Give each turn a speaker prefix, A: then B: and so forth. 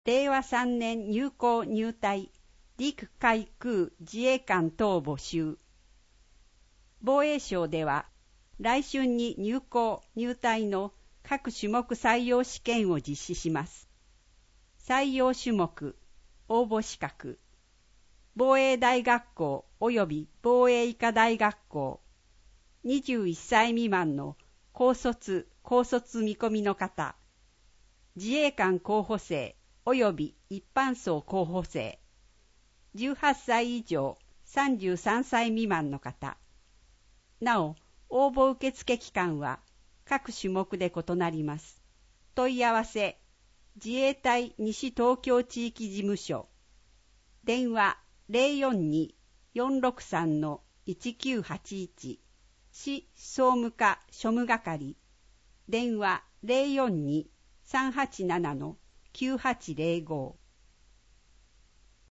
A: 令和3年入校入隊、陸海空自衛官等募集。防衛省では、来春に入校入隊の各種目採用試験を実施します。採用種目、応募資格、防衛大学校及び防衛医科大学校、21歳未満の高卒見込みの方、自衛官候補生及び一般層候補生、18歳以上33歳未満の方。なお、応募受付期間は各種目で異なります。問い合わせ、自衛隊西東京地域事務所。電話042-463-1981。市総務課庶務係。電話042-387-9805。